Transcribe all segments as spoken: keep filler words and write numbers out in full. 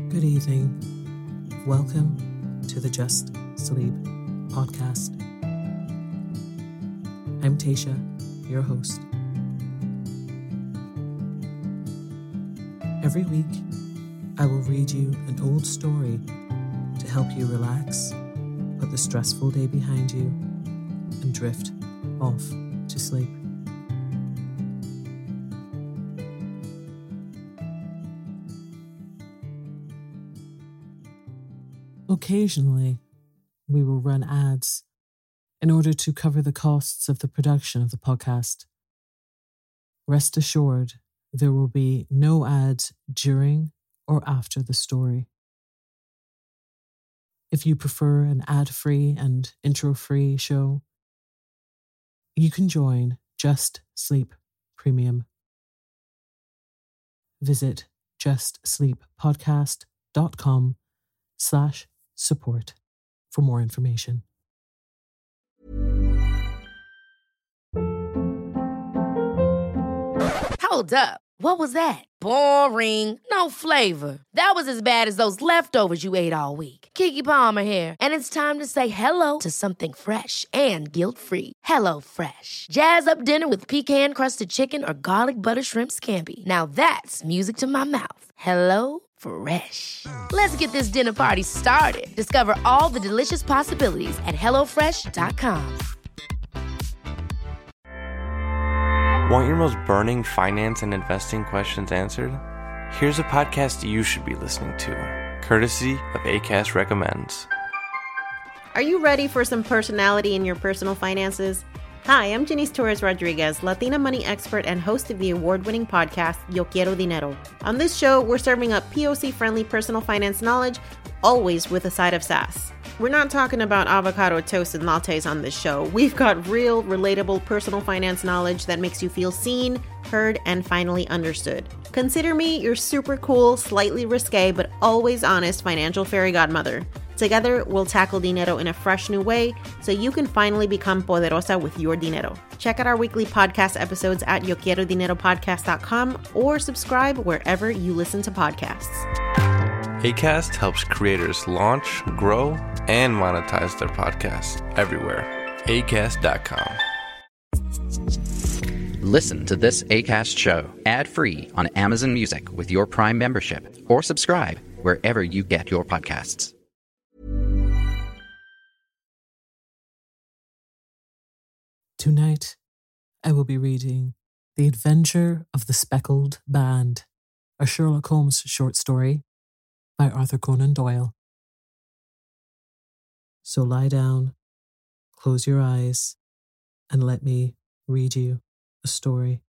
Good evening. Welcome to the Just Sleep podcast. I'm Tasha, your host. Every week, I will read you an old story to help you relax, put the stressful day behind you, and drift off to sleep. Occasionally, we will run ads in order to cover the costs of the production of the podcast. Rest assured, there will be no ads during or after the story. If you prefer an ad-free and intro-free show, you can join Just Sleep Premium. Visit justsleeppodcast.com slash support for more information. Hold up. What was that? Boring. No flavor. That was as bad as those leftovers you ate all week. Keke Palmer here, and it's time to say hello to something fresh and guilt-free. Hello Fresh. Jazz up dinner with pecan-crusted chicken or garlic butter shrimp scampi. Now that's music to my mouth. Hello Fresh. Let's get this dinner party started. Discover all the delicious possibilities at hello fresh dot com. Want your most burning finance and investing questions answered? Here's a podcast you should be listening to, courtesy of Acast Recommends. Are you ready for some personality in your personal finances? Hi, I'm Janice Torres Rodriguez, Latina money expert and host of the award-winning podcast, Yo Quiero Dinero. On this show, we're serving up P O C-friendly personal finance knowledge, always with a side of sass. We're not talking about avocado toast and lattes on this show. We've got real, relatable personal finance knowledge that makes you feel seen, heard, and finally understood. Consider me your super cool, slightly risque, but always honest financial fairy godmother. Together, we'll tackle dinero in a fresh new way so you can finally become poderosa with your dinero. Check out our weekly podcast episodes at yo quiero dinero podcast dot com or subscribe wherever you listen to podcasts. Acast helps creators launch, grow, and monetize their podcasts everywhere. acast dot com. Listen to this Acast show ad-free on Amazon Music with your Prime membership, or subscribe wherever you get your podcasts. Tonight, I will be reading The Adventure of the Speckled Band, a Sherlock Holmes short story by Arthur Conan Doyle. So lie down, close your eyes, and let me read you a story.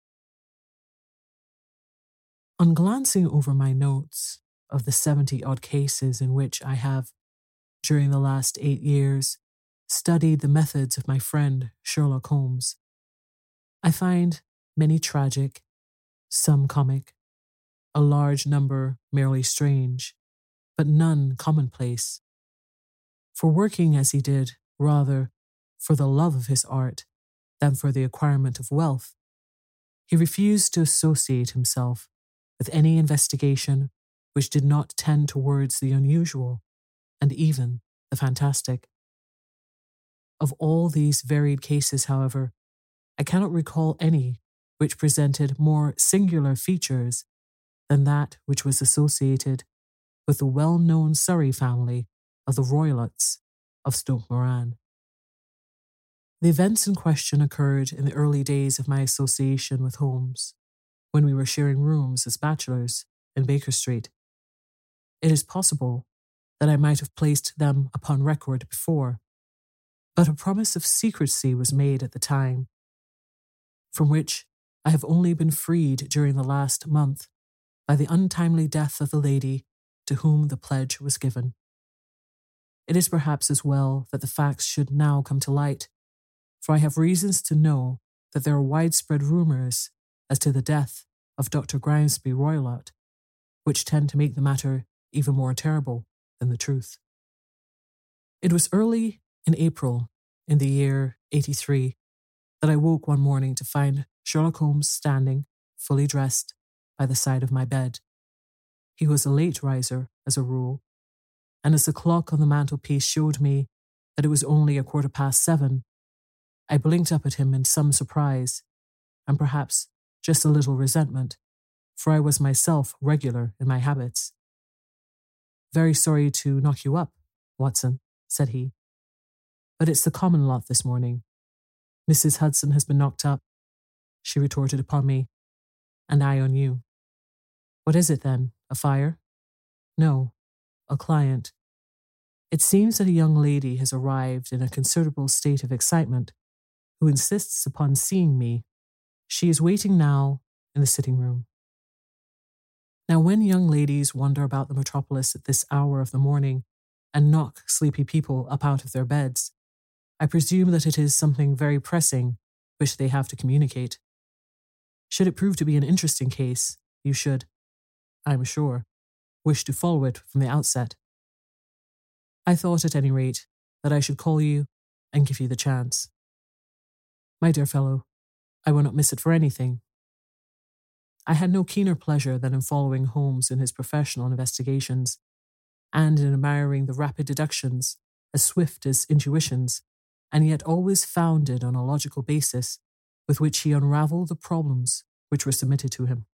On glancing over my notes of the seventy-odd cases in which I have, during the last eight years, studied the methods of my friend Sherlock Holmes, I find many tragic, some comic, a large number merely strange, but none commonplace. For working as he did, rather for the love of his art than for the acquirement of wealth, he refused to associate himself with any investigation which did not tend towards the unusual and even the fantastic. Of all these varied cases, however, I cannot recall any which presented more singular features than that which was associated with the well-known Surrey family of the Roylotts of Stoke Moran. The events in question occurred in the early days of my association with Holmes, when we were sharing rooms as bachelors in Baker Street. It is possible that I might have placed them upon record before, but a promise of secrecy was made at the time, from which I have only been freed during the last month by the untimely death of the lady to whom the pledge was given. It is perhaps as well that the facts should now come to light, for I have reasons to know that there are widespread rumours as to the death of Doctor Grimesby Roylott, which tend to make the matter even more terrible than the truth. It was early in April, in the year eighty-three, that I woke one morning to find Sherlock Holmes standing, fully dressed, by the side of my bed. He was a late riser, as a rule, and as the clock on the mantelpiece showed me that it was only a quarter past seven, I blinked up at him in some surprise, and perhaps just a little resentment, for I was myself regular in my habits. "Very sorry to knock you up, Watson," said he. "But it's the common lot this morning. Missus Hudson has been knocked up," she retorted upon me, "and I on you." "What is it then? A fire?" "No, a client. It seems that a young lady has arrived in a considerable state of excitement, who insists upon seeing me. She is waiting now in the sitting room." Now, when young ladies wander about the metropolis at this hour of the morning and knock sleepy people up out of their beds, I presume that it is something very pressing which they have to communicate. Should it prove to be an interesting case, you should, I am sure, wish to follow it from the outset. I thought, at any rate, that I should call you and give you the chance. My dear fellow, I will not miss it for anything. I had no keener pleasure than in following Holmes in his professional investigations, and in admiring the rapid deductions, as swift as intuitions, and yet always founded on a logical basis, with which he unravelled the problems which were submitted to him.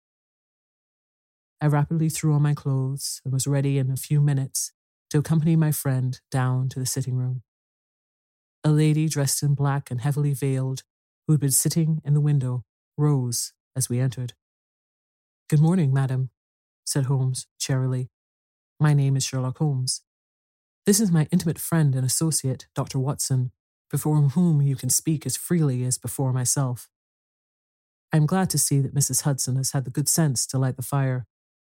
I rapidly threw on my clothes and was ready in a few minutes to accompany my friend down to the sitting room. A lady dressed in black and heavily veiled, who had been sitting in the window, rose as we entered. "Good morning, madam," said Holmes cheerily. "My name is Sherlock Holmes. This is my intimate friend and associate, Doctor Watson, before whom you can speak as freely as before myself. I am glad to see that Missus Hudson has had the good sense to light the fire.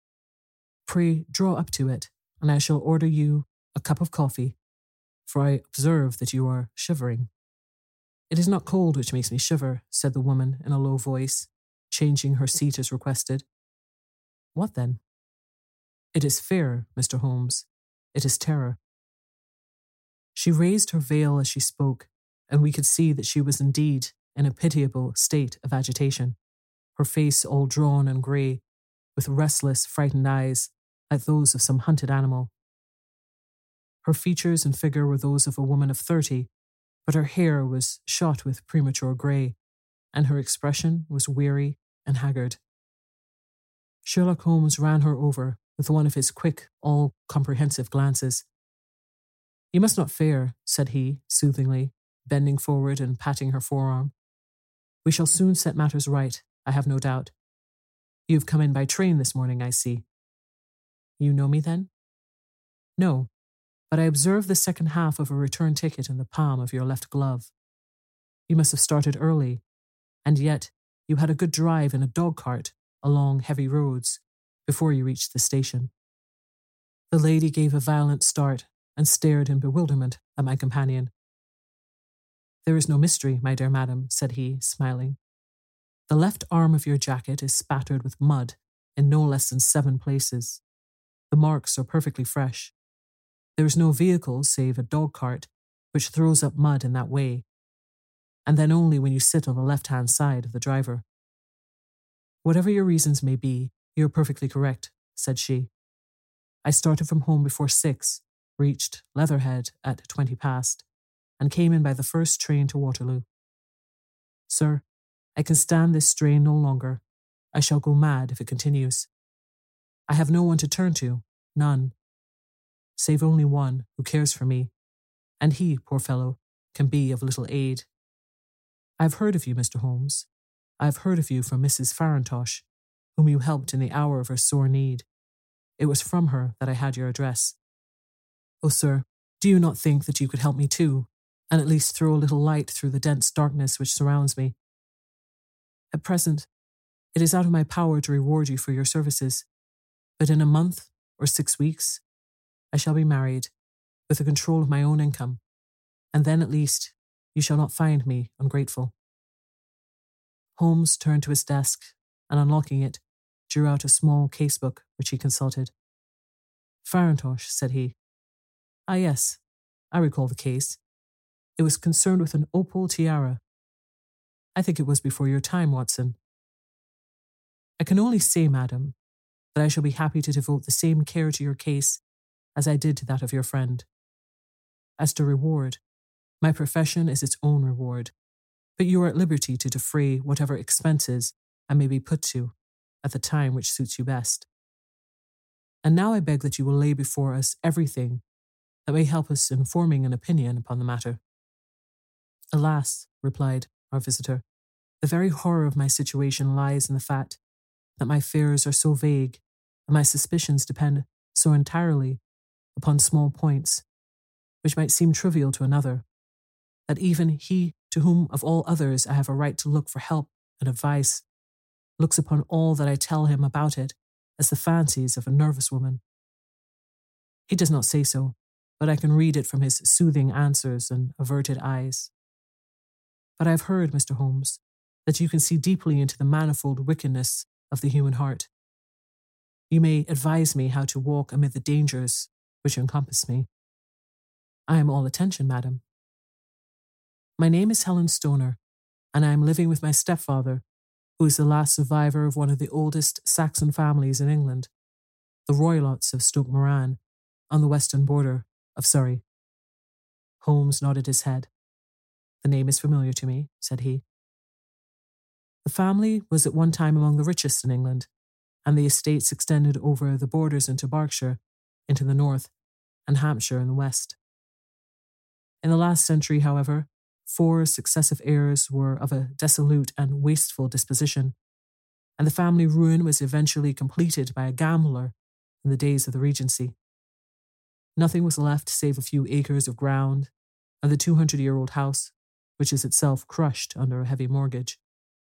Pray draw up to it, and I shall order you a cup of coffee, for I observe that you are shivering." "It is not cold which makes me shiver," said the woman in a low voice, changing her seat as requested. "What then?" "It is fear, Mister Holmes. It is terror." She raised her veil as she spoke, and we could see that she was indeed in a pitiable state of agitation, her face all drawn and grey, with restless, frightened eyes, like those of some hunted animal. Her features and figure were those of a woman of thirty, but her hair was shot with premature grey, and her expression was weary and haggard. Sherlock Holmes ran her over with one of his quick, all-comprehensive glances. "You must not fear," said he, soothingly, bending forward and patting her forearm. "We shall soon set matters right, I have no doubt. You have come in by train this morning, I see." "You know me, then?" "No, but I observed the second half of a return ticket in the palm of your left glove. You must have started early, and yet you had a good drive in a dog-cart along heavy roads before you reached the station." The lady gave a violent start and stared in bewilderment at my companion. "There is no mystery, my dear madam," said he, smiling. "The left arm of your jacket is spattered with mud in no less than seven places. The marks are perfectly fresh. There is no vehicle save a dog-cart which throws up mud in that way, and then only when you sit on the left-hand side of the driver." "Whatever your reasons may be, you are perfectly correct," said she. "I started from home before six, reached Leatherhead at twenty past, and came in by the first train to Waterloo. Sir, I can stand this strain no longer. I shall go mad if it continues. I have no one to turn to, none, save only one who cares for me, and he, poor fellow, can be of little aid. I have heard of you, Mister Holmes. I have heard of you from Missus Farintosh, whom you helped in the hour of her sore need. It was from her that I had your address. Oh, sir, do you not think that you could help me too, and at least throw a little light through the dense darkness which surrounds me? At present, it is out of my power to reward you for your services, but in a month or six weeks, I shall be married, with the control of my own income, and then at least you shall not find me ungrateful." Holmes turned to his desk and, unlocking it, drew out a small casebook which he consulted. "Farintosh," said he. "Ah, yes, I recall the case. It was concerned with an opal tiara. I think it was before your time, Watson." "I can only say, madam, that I shall be happy to devote the same care to your case as I did to that of your friend. As to reward, my profession is its own reward, but you are at liberty to defray whatever expenses I may be put to at the time which suits you best. And now I beg that you will lay before us everything that may help us in forming an opinion upon the matter." "Alas," replied our visitor, "the very horror of my situation lies in the fact that my fears are so vague and my suspicions depend so entirely upon small points, which might seem trivial to another, that even he to whom of all others I have a right to look for help and advice looks upon all that I tell him about it as the fancies of a nervous woman. He does not say so, but I can read it from his soothing answers and averted eyes. But I have heard, Mister Holmes, that you can see deeply into the manifold wickedness of the human heart. You may advise me how to walk amid the dangers which encompass me." "I am all attention, madam." "My name is Helen Stoner, and I am living with my stepfather, who is the last survivor of one of the oldest Saxon families in England, the Roylotts of Stoke Moran, on the western border of Surrey." Holmes nodded his head. "The name is familiar to me," said he. "The family was at one time among the richest in England, and the estates extended over the borders into Berkshire, into the north, and Hampshire in the west. In the last century, however, four successive heirs were of a dissolute and wasteful disposition, and the family ruin was eventually completed by a gambler in the days of the Regency. Nothing was left save a few acres of ground and the two hundred year old house, which is itself crushed under a heavy mortgage.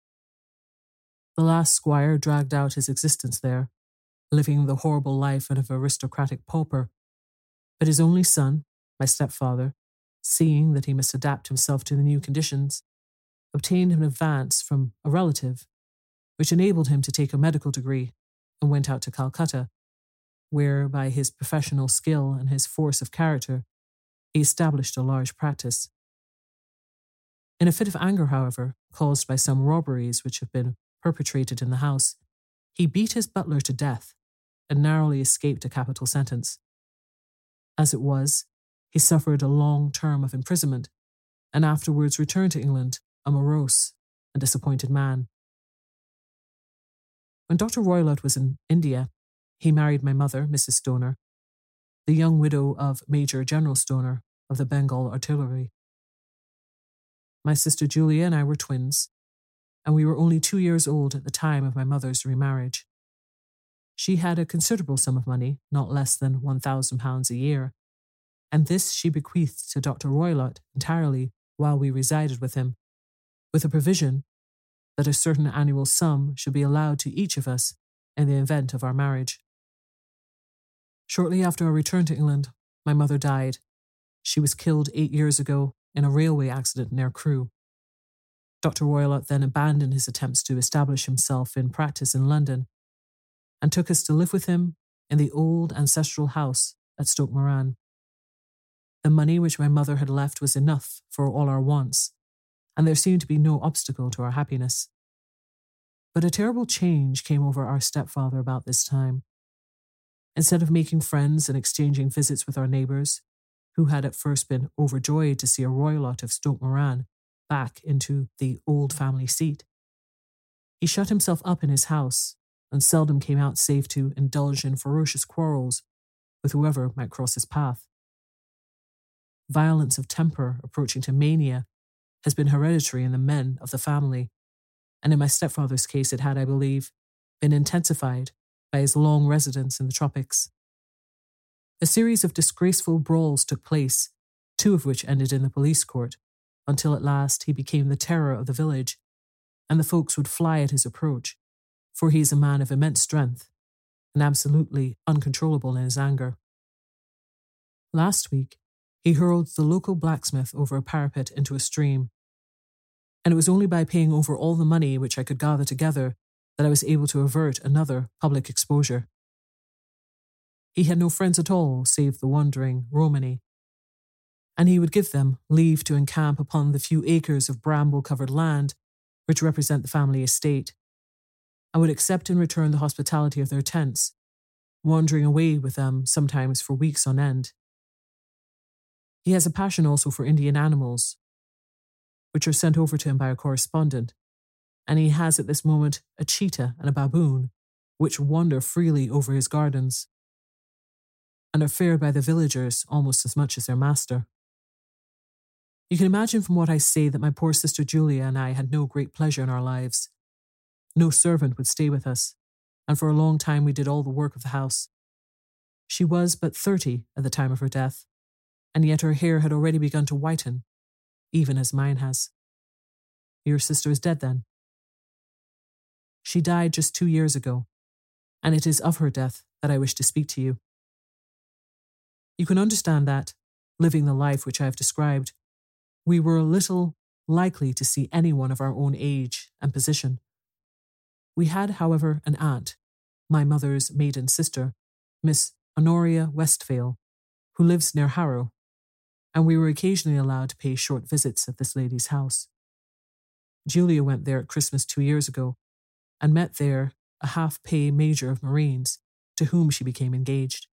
The last squire dragged out his existence there, living the horrible life of an aristocratic pauper, but his only son, my stepfather, seeing that he must adapt himself to the new conditions, obtained an advance from a relative, which enabled him to take a medical degree and went out to Calcutta, where, by his professional skill and his force of character, he established a large practice. In a fit of anger, however, caused by some robberies which have been perpetrated in the house, he beat his butler to death and narrowly escaped a capital sentence. As it was, he suffered a long term of imprisonment and afterwards returned to England a morose and disappointed man. When Doctor Roylott was in India, he married my mother, Missus Stoner, the young widow of Major General Stoner of the Bengal Artillery. My sister Julia and I were twins, and we were only two years old at the time of my mother's remarriage. She had a considerable sum of money, not less than one thousand pounds a year, and this she bequeathed to Doctor Roylott entirely while we resided with him, with a provision that a certain annual sum should be allowed to each of us in the event of our marriage. Shortly after our return to England, my mother died. She was killed eight years ago in a railway accident near Crewe. Doctor Roylott then abandoned his attempts to establish himself in practice in London and took us to live with him in the old ancestral house at Stoke Moran. The money which my mother had left was enough for all our wants, and there seemed to be no obstacle to our happiness. But a terrible change came over our stepfather about this time. Instead of making friends and exchanging visits with our neighbours, who had at first been overjoyed to see a Roylott of Stoke Moran back into the old family seat, he shut himself up in his house and seldom came out save to indulge in ferocious quarrels with whoever might cross his path. Violence of temper approaching to mania has been hereditary in the men of the family, and in my stepfather's case it had, I believe, been intensified by his long residence in the tropics. A series of disgraceful brawls took place, two of which ended in the police court, until at last he became the terror of the village, and the folks would fly at his approach, for he is a man of immense strength and absolutely uncontrollable in his anger. Last week, he hurled the local blacksmith over a parapet into a stream, and it was only by paying over all the money which I could gather together that I was able to avert another public exposure. He had no friends at all save the wandering Romany, and he would give them leave to encamp upon the few acres of bramble-covered land which represent the family estate, and would accept in return the hospitality of their tents wandering away with them sometimes for weeks on end. He has a passion also for Indian animals, which are sent over to him by a correspondent, and he has at this moment a cheetah and a baboon, which wander freely over his gardens, and are feared by the villagers almost as much as their master. You can imagine from what I say that my poor sister Julia and I had no great pleasure in our lives. No servant would stay with us, and for a long time we did all the work of the house. She was but thirty at the time of her death, and yet her hair had already begun to whiten, even as mine has. Your sister is dead then? She died just two years ago, and it is of her death that I wish to speak to you. You can understand that, living the life which I have described, we were little likely to see anyone of our own age and position. We had, however, an aunt, my mother's maiden sister, Miss Honoria Westphale, who lives near Harrow, and we were occasionally allowed to pay short visits at this lady's house. Julia went there at Christmas two years ago, and met there a half-pay major of Marines, to whom she became engaged.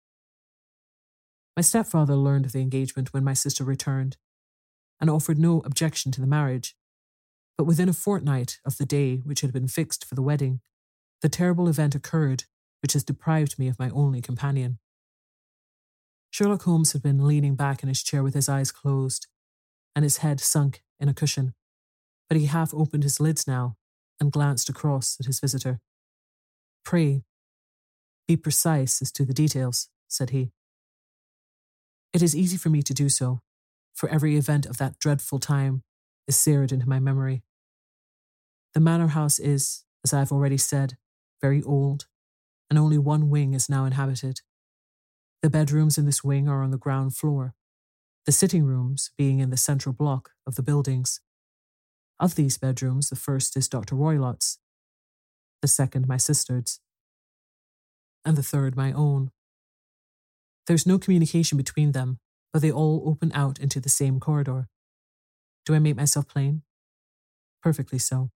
My stepfather learned of the engagement when my sister returned, and offered no objection to the marriage, but within a fortnight of the day which had been fixed for the wedding, the terrible event occurred which has deprived me of my only companion. Sherlock Holmes had been leaning back in his chair with his eyes closed, and his head sunk in a cushion, but he half opened his lids now, and glanced across at his visitor. "Pray, be precise as to the details," said he. "It is easy for me to do so, for every event of that dreadful time is seared into my memory. The manor house is, as I have already said, very old, and only one wing is now inhabited. The bedrooms in this wing are on the ground floor, the sitting rooms being in the central block of the buildings. Of these bedrooms, the first is Doctor Roylott's, the second my sister's, and the third my own. There's no communication between them, but they all open out into the same corridor. Do I make myself plain? Perfectly so.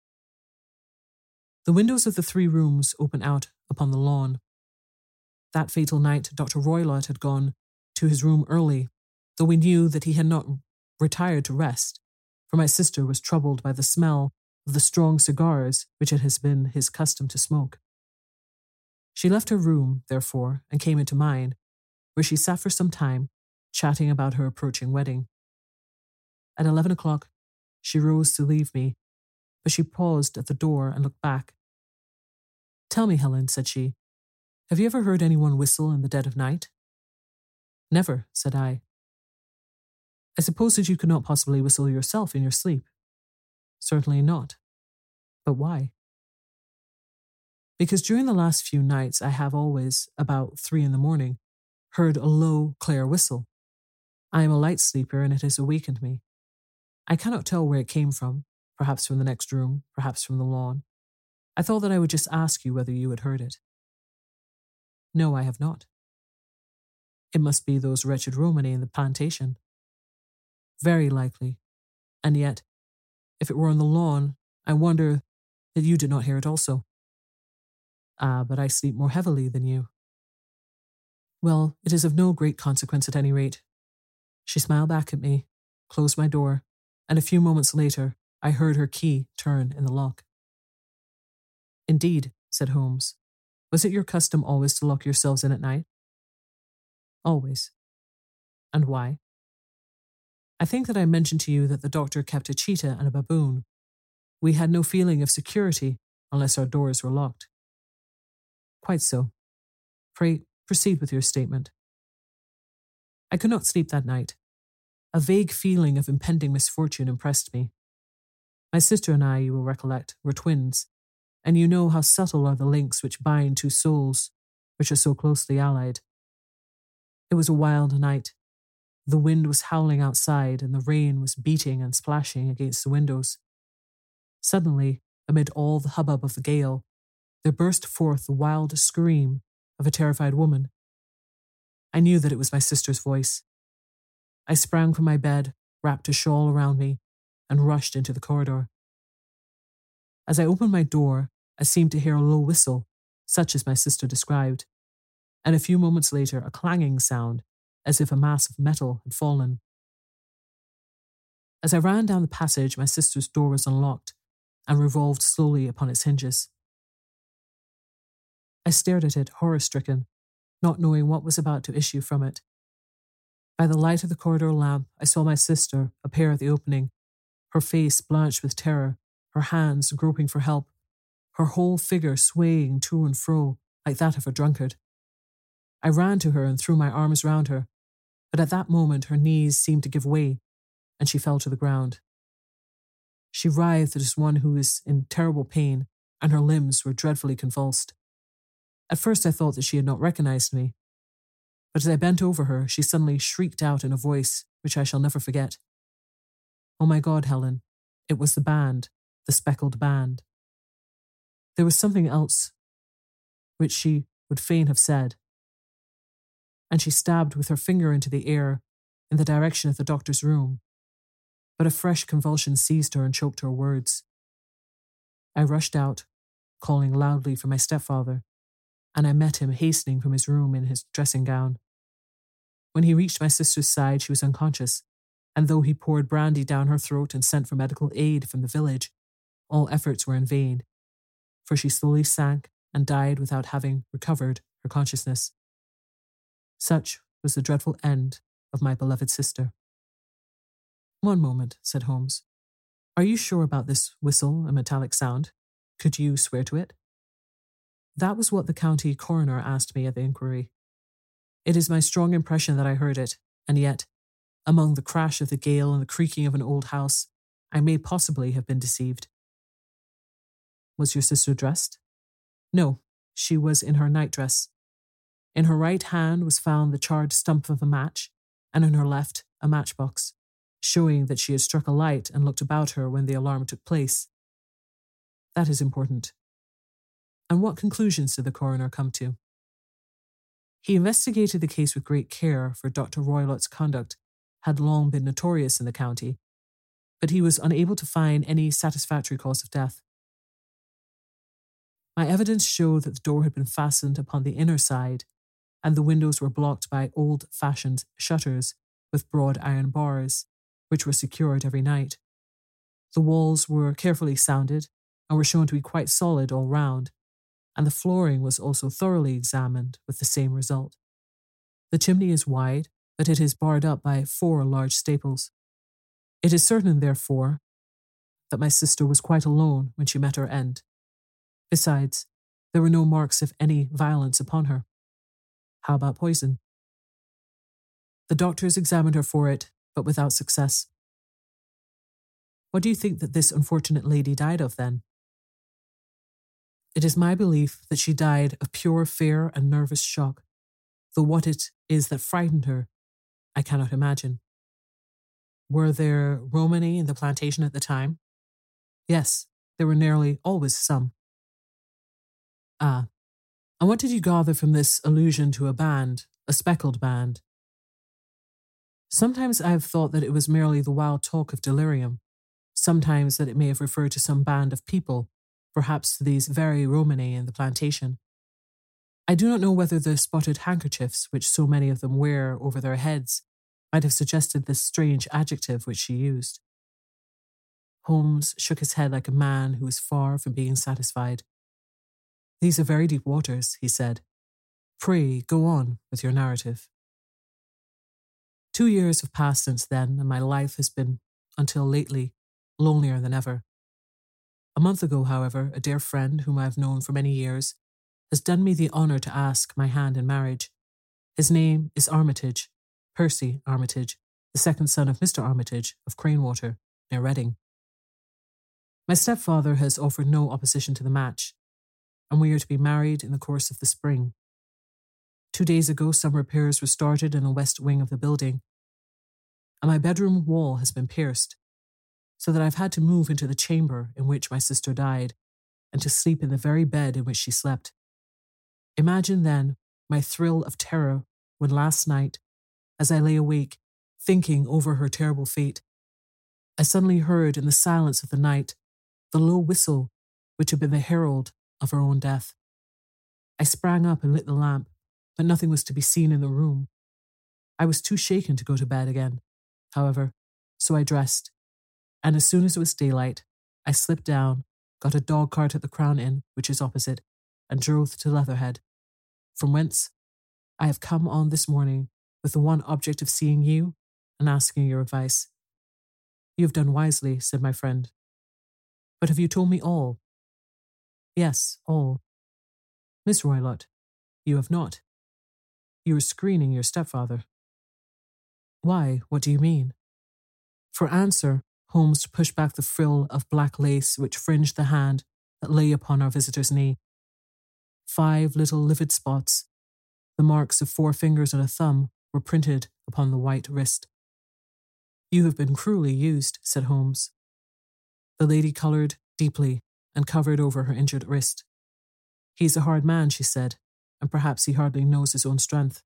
The windows of the three rooms open out upon the lawn. That fatal night, Doctor Roylott had gone to his room early, though we knew that he had not retired to rest, for my sister was troubled by the smell of the strong cigars which it has been his custom to smoke. She left her room, therefore, and came into mine, where she sat for some time, chatting about her approaching wedding. At eleven o'clock, she rose to leave me, but she paused at the door and looked back. "Tell me, Helen," said she, "have you ever heard anyone whistle in the dead of night?" "Never," said I. "I suppose that you could not possibly whistle yourself in your sleep?" "Certainly not. But why?" "Because during the last few nights I have always, about three in the morning, heard a low, clear whistle. I am a light sleeper, and it has awakened me. I cannot tell where it came from, perhaps from the next room, perhaps from the lawn. I thought that I would just ask you whether you had heard it." "No, I have not." "It must be those wretched Romany in the plantation." "Very likely. And yet, if it were on the lawn, I wonder that you did not hear it also." "Ah, but I sleep more heavily than you." "Well, it is of no great consequence at any rate." She smiled back at me, closed my door, and a few moments later I heard her key turn in the lock. "Indeed," said Holmes. "Was it your custom always to lock yourselves in at night?" "Always." "And why?" "I think that I mentioned to you that the doctor kept a cheetah and a baboon. We had no feeling of security unless our doors were locked." "Quite so. Pray, proceed with your statement." "I could not sleep that night. A vague feeling of impending misfortune impressed me. My sister and I, you will recollect, were twins, and you know how subtle are the links which bind two souls which are so closely allied. It was a wild night. The wind was howling outside, and the rain was beating and splashing against the windows. Suddenly, amid all the hubbub of the gale, there burst forth the wild scream of a terrified woman. I knew that it was my sister's voice. I sprang from my bed, wrapped a shawl around me, and rushed into the corridor. As I opened my door, I seemed to hear a low whistle, such as my sister described, and a few moments later a clanging sound, as if a mass of metal had fallen. As I ran down the passage, my sister's door was unlocked and revolved slowly upon its hinges. I stared at it, horror-stricken, not knowing what was about to issue from it. By the light of the corridor lamp, I saw my sister appear at the opening, her face blanched with terror, her hands groping for help, her whole figure swaying to and fro like that of a drunkard. I ran to her and threw my arms round her, but at that moment her knees seemed to give way, and she fell to the ground. She writhed as one who is in terrible pain, and her limbs were dreadfully convulsed. At first I thought that she had not recognized me, but as I bent over her, she suddenly shrieked out in a voice which I shall never forget. Oh my God, Helen, it was the band, the speckled band. There was something else which she would fain have said, and she stabbed with her finger into the air in the direction of the doctor's room, but a fresh convulsion seized her and choked her words. I rushed out, calling loudly for my stepfather, and I met him hastening from his room in his dressing gown. When he reached my sister's side, she was unconscious, and though he poured brandy down her throat and sent for medical aid from the village, all efforts were in vain, for she slowly sank and died without having recovered her consciousness. Such was the dreadful end of my beloved sister. One moment, said Holmes. Are you sure about this whistle and metallic sound? Could you swear to it? That was what the county coroner asked me at the inquiry. It is my strong impression that I heard it, and yet, among the crash of the gale and the creaking of an old house, I may possibly have been deceived. Was your sister dressed? No, she was in her nightdress. In her right hand was found the charred stump of a match, and in her left a matchbox, showing that she had struck a light and looked about her when the alarm took place. That is important. And what conclusions did the coroner come to? He investigated the case with great care, for Doctor Roylott's conduct had long been notorious in the county, but he was unable to find any satisfactory cause of death. My evidence showed that the door had been fastened upon the inner side, and the windows were blocked by old-fashioned shutters with broad iron bars, which were secured every night. The walls were carefully sounded and were shown to be quite solid all round, and the flooring was also thoroughly examined with the same result. The chimney is wide, but it is barred up by four large staples. It is certain, therefore, that my sister was quite alone when she met her end. Besides, there were no marks of any violence upon her. How about poison? The doctors examined her for it, but without success. What do you think that this unfortunate lady died of, then? It is my belief that she died of pure fear and nervous shock, though what it is that frightened her, I cannot imagine. Were there Romani in the plantation at the time? Yes, there were nearly always some. Ah, and what did you gather from this allusion to a band, a speckled band? Sometimes I have thought that it was merely the wild talk of delirium, sometimes that it may have referred to some band of people, perhaps to these very Romani in the plantation. I do not know whether the spotted handkerchiefs which so many of them wear over their heads might have suggested this strange adjective which she used. Holmes shook his head like a man who was far from being satisfied. These are very deep waters, he said. Pray go on with your narrative. Two years have passed since then, and my life has been, until lately, lonelier than ever. A month ago, however, a dear friend whom I have known for many years has done me the honour to ask my hand in marriage. His name is Armitage, Percy Armitage, the second son of Mister Armitage of Cranewater, near Reading. My stepfather has offered no opposition to the match, and we are to be married in the course of the spring. Two days ago, some repairs were started in the west wing of the building, and my bedroom wall has been pierced, so that I've had to move into the chamber in which my sister died, and to sleep in the very bed in which she slept. Imagine, then, my thrill of terror when last night, as I lay awake, thinking over her terrible fate, I suddenly heard in the silence of the night the low whistle which had been the herald of her own death. I sprang up and lit the lamp, but nothing was to be seen in the room. I was too shaken to go to bed again, however, so I dressed, and as soon as it was daylight, I slipped down, got a dog cart at the Crown Inn, which is opposite, and drove to Leatherhead, from whence I have come on this morning with the one object of seeing you and asking your advice. You have done wisely, said my friend. But have you told me all? Yes, all. Miss Roylott, you have not. You are screening your stepfather. Why, what do you mean? For answer, Holmes pushed back the frill of black lace which fringed the hand that lay upon our visitor's knee. Five little livid spots, the marks of four fingers and a thumb, were printed upon the white wrist. You have been cruelly used, said Holmes. The lady coloured deeply and covered over her injured wrist. He is a hard man, she said, and perhaps he hardly knows his own strength.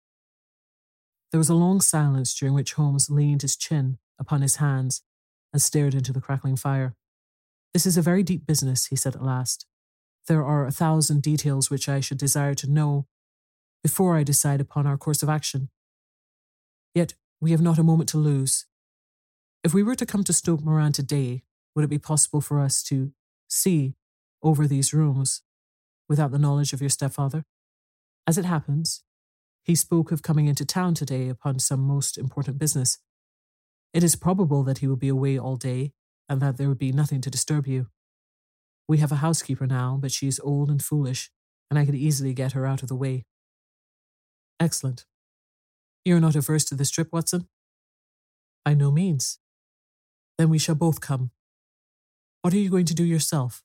There was a long silence during which Holmes leaned his chin upon his hands and stared into the crackling fire. This is a very deep business, he said at last. There are a thousand details which I should desire to know before I decide upon our course of action. Yet we have not a moment to lose. If we were to come to Stoke Moran today, would it be possible for us to see over these rooms without the knowledge of your stepfather? As it happens, he spoke of coming into town today upon some most important business. It is probable that he will be away all day and that there would be nothing to disturb you. We have a housekeeper now, but she is old and foolish, and I could easily get her out of the way. Excellent. You are not averse to this trip, Watson? By no means. Then we shall both come. What are you going to do yourself?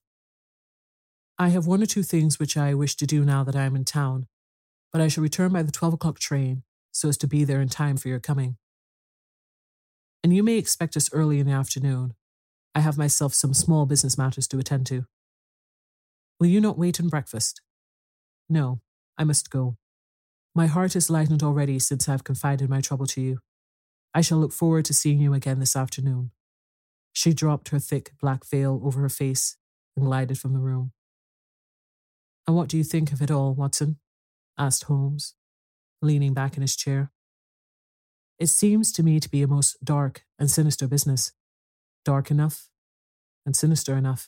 I have one or two things which I wish to do now that I am in town, but I shall return by the twelve o'clock train so as to be there in time for your coming. And you may expect us early in the afternoon. I have myself some small business matters to attend to. Will you not wait and breakfast? No, I must go. My heart is lightened already since I have confided my trouble to you. I shall look forward to seeing you again this afternoon. She dropped her thick black veil over her face and glided from the room. And what do you think of it all, Watson? Asked Holmes, leaning back in his chair. It seems to me to be a most dark and sinister business. Dark enough and sinister enough.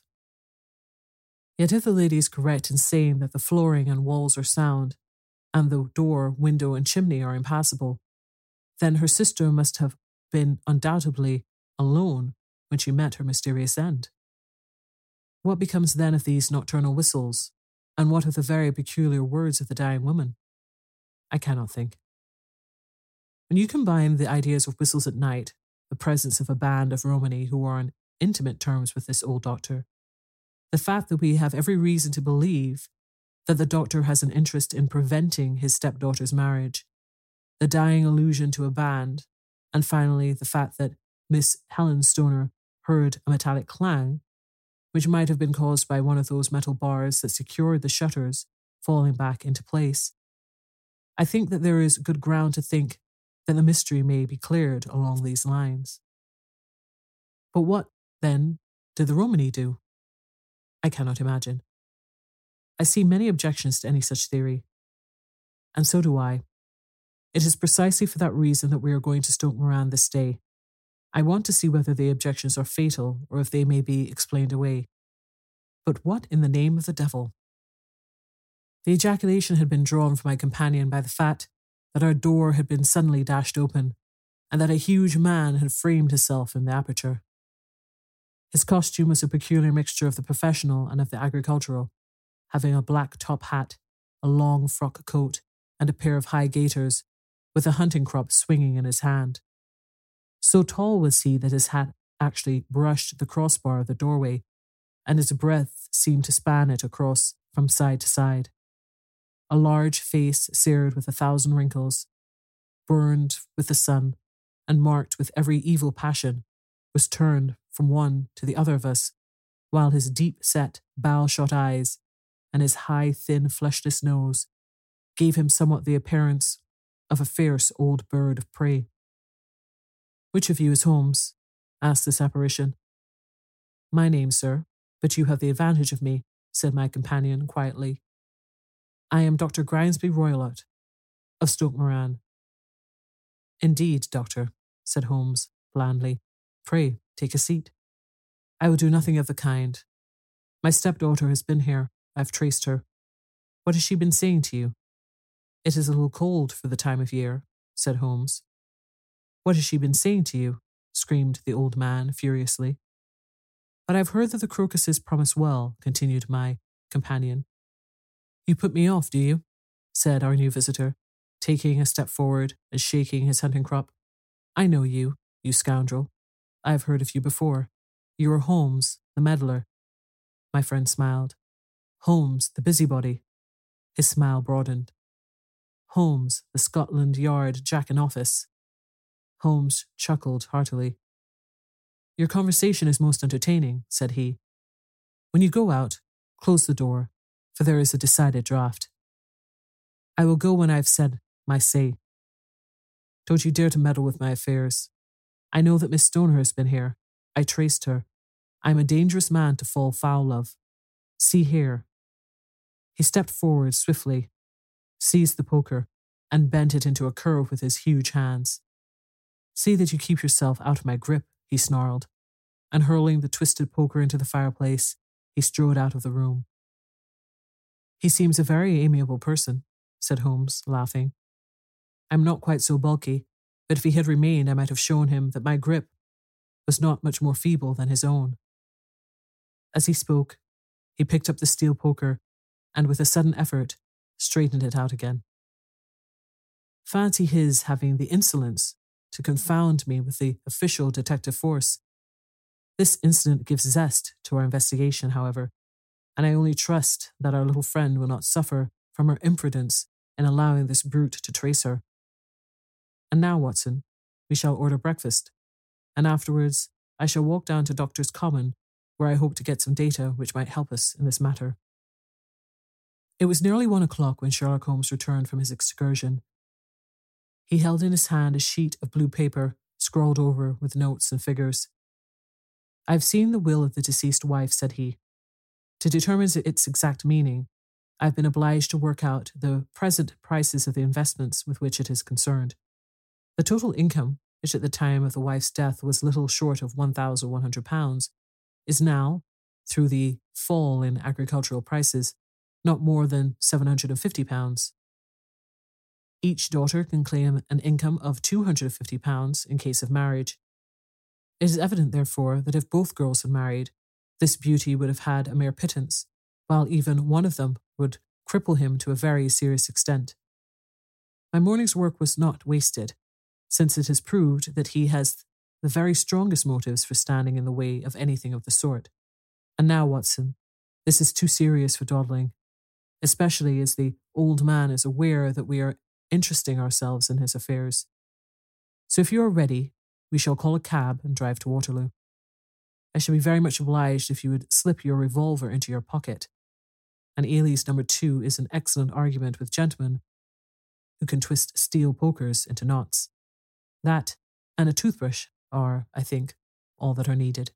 Yet if the lady is correct in saying that the flooring and walls are sound, and the door, window, and chimney are impassable, then her sister must have been undoubtedly alone when she met her mysterious end. What becomes then of these nocturnal whistles, and what of the very peculiar words of the dying woman? I cannot think. When you combine the ideas of whistles at night, the presence of a band of Romany who are on intimate terms with this old doctor, the fact that we have every reason to believe that the doctor has an interest in preventing his stepdaughter's marriage, the dying allusion to a band, and finally the fact that Miss Helen Stoner heard a metallic clang, which might have been caused by one of those metal bars that secured the shutters falling back into place, I think that there is good ground to think that the mystery may be cleared along these lines. But what, then, did the Romany do? I cannot imagine. I see many objections to any such theory. And so do I. It is precisely for that reason that we are going to Stoke Moran this day. I want to see whether the objections are fatal or if they may be explained away. But what in the name of the devil? The ejaculation had been drawn from my companion by the fact that our door had been suddenly dashed open, and that a huge man had framed himself in the aperture. His costume was a peculiar mixture of the professional and of the agricultural, having a black top hat, a long frock coat, and a pair of high gaiters, with a hunting crop swinging in his hand. So tall was he that his hat actually brushed the crossbar of the doorway, and his breadth seemed to span it across from side to side. A large face seared with a thousand wrinkles, burned with the sun, and marked with every evil passion, was turned from one to the other of us, while his deep-set, bow-shot eyes and his high, thin, fleshless nose gave him somewhat the appearance of a fierce old bird of prey. "Which of you is Holmes?" asked this apparition. "My name, sir, but you have the advantage of me," said my companion quietly. "I am Doctor Grimesby Roylott, of Stoke Moran. Indeed, doctor, said Holmes blandly. Pray, take a seat. I will do nothing of the kind. My stepdaughter has been here. I've traced her. What has she been saying to you? It is a little cold for the time of year, said Holmes. What has she been saying to you? Screamed the old man furiously. But I've heard that the crocuses promise well, continued my companion. You put me off, do you? Said our new visitor, taking a step forward and shaking his hunting crop. I know you, you scoundrel. I have heard of you before. You are Holmes, the meddler. My friend smiled. Holmes, the busybody. His smile broadened. Holmes, the Scotland Yard jack-in-office. Holmes chuckled heartily. Your conversation is most entertaining, said he. When you go out, close the door, for there is a decided draught. I will go when I have said my say. Don't you dare to meddle with my affairs. I know that Miss Stoner has been here. I traced her. I am a dangerous man to fall foul of. See here. He stepped forward swiftly, seized the poker, and bent it into a curve with his huge hands. See that you keep yourself out of my grip, he snarled, and hurling the twisted poker into the fireplace, he strode out of the room. He seems a very amiable person, said Holmes, laughing. I'm not quite so bulky, but if he had remained, I might have shown him that my grip was not much more feeble than his own. As he spoke, he picked up the steel poker and, with a sudden effort, straightened it out again. Fancy his having the insolence to confound me with the official detective force. This incident gives zest to our investigation, however, and I only trust that our little friend will not suffer from her imprudence in allowing this brute to trace her. And now, Watson, we shall order breakfast, and afterwards I shall walk down to Doctor's Common, where I hope to get some data which might help us in this matter. It was nearly one o'clock when Sherlock Holmes returned from his excursion. He held in his hand a sheet of blue paper scrawled over with notes and figures. I've seen the will of the deceased wife, said he. To determine its exact meaning, I've been obliged to work out the present prices of the investments with which it is concerned. The total income, which at the time of the wife's death was little short of one thousand one hundred pounds, is now, through the fall in agricultural prices, not more than seven hundred fifty pounds. Each daughter can claim an income of two hundred fifty pounds in case of marriage. It is evident, therefore, that if both girls had married, this beauty would have had a mere pittance, while even one of them would cripple him to a very serious extent. My morning's work was not wasted, since it has proved that he has the very strongest motives for standing in the way of anything of the sort. And now, Watson, this is too serious for dawdling, especially as the old man is aware that we are interesting ourselves in his affairs. So if you are ready, we shall call a cab and drive to Waterloo. I shall be very much obliged if you would slip your revolver into your pocket. And alias number two is an excellent argument with gentlemen who can twist steel pokers into knots. That and a toothbrush are, I think, all that are needed.